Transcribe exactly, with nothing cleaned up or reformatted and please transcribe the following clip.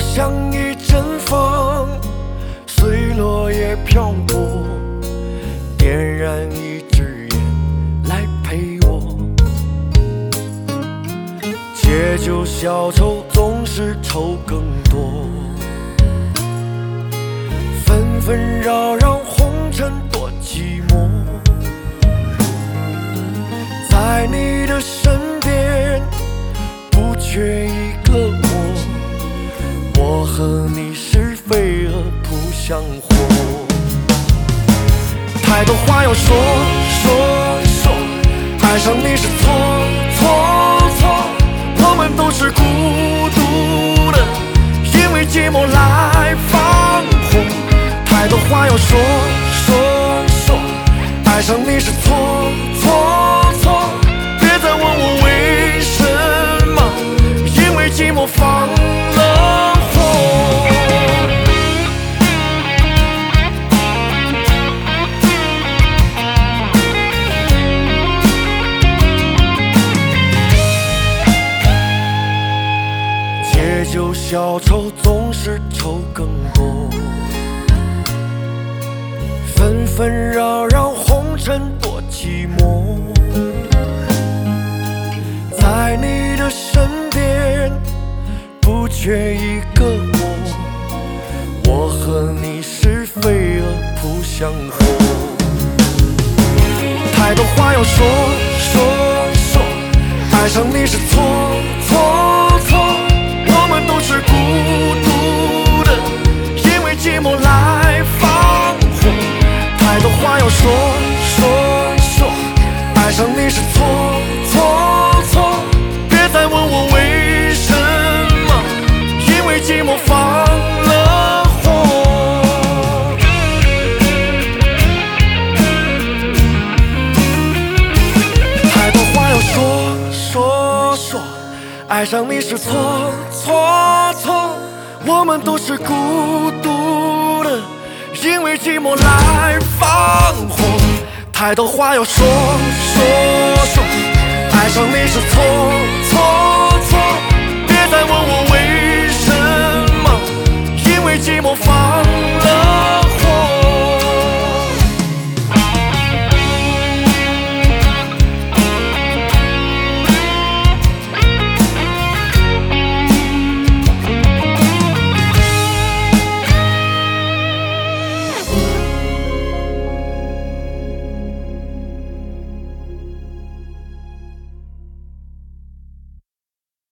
像一阵风，随落叶飘过，点燃一支烟来陪我。借酒消愁，总是愁更多。纷纷扰扰，红尘多寂寞。在你的身边，不缺一个我。我和你是飞蛾扑向火。太多话要说说说，爱上你是错错错。我们都是孤独的，因为寂寞来放火。太多话要说说说，爱上你是错错错。别再问我为什么，因为寂寞放了火。借酒消愁，总是愁更多。纷纷扰扰，红尘多寂寞。在你的身边，不缺一个我。我和你是飞蛾扑向火。太多话要说说说，爱上你是错错错。我们都是孤独的，因为寂寞来放火。太多话要说说说，爱上你是错错错。别再问我为什么，因为寂寞放了火。太多话要说说说，爱上你是错错错。我们都是孤独的，因为寂寞来放火。太多话要说说说，爱上你是错错错。别再问我